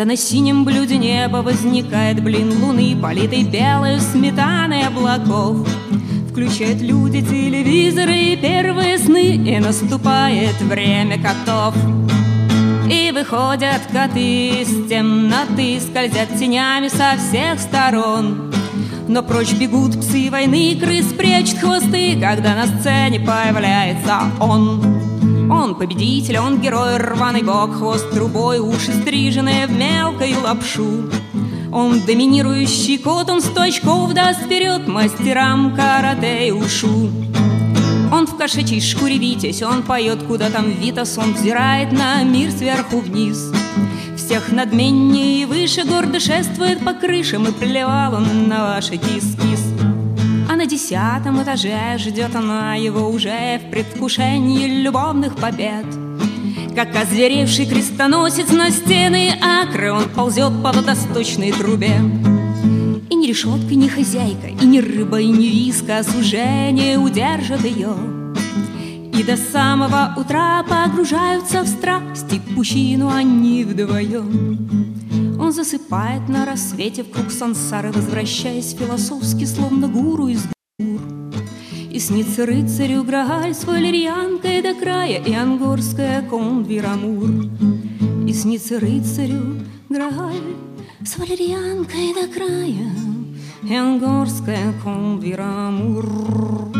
Да на синем блюде неба возникает блин луны, политый белой сметаной облаков. Включают люди телевизоры и первые сны, и наступает время котов. И выходят коты из темноты, скользят тенями со всех сторон. Но прочь бегут псы войны, крыс прячут хвосты, когда на сцене появляется он. Он победитель, он герой, рваный бок, хвост трубой, уши стриженные в мелкую лапшу. Он доминирующий кот, он 100 очков даст вперед мастерам карате и ушу. Он в кошачьей шкуре витязь, он поет, куда там Витас, он взирает на мир сверху вниз. Всех надменнее и выше гордо шествует по крышам, и плевал он на ваши кис-кис. А на 10-м этаже ждет она его уже в предвкушении любовных побед. Как озверевший крестоносец на стены Акры, он ползет по водосточной трубе. И ни решетка, ни хозяйка, и ни рыба, и ни виска уже не удержат ее. И до самого утра погружаются в страсть, и в пучину они вдвоем. Он засыпает на рассвете в круг сансары, возвращаясь философски, словно гуру из гур. И снится рыцарю Грааль с валерьянкой до края и ангорская конвирамур. И снится рыцарю Грааль с валерьянкой до края и ангорская конвирамур.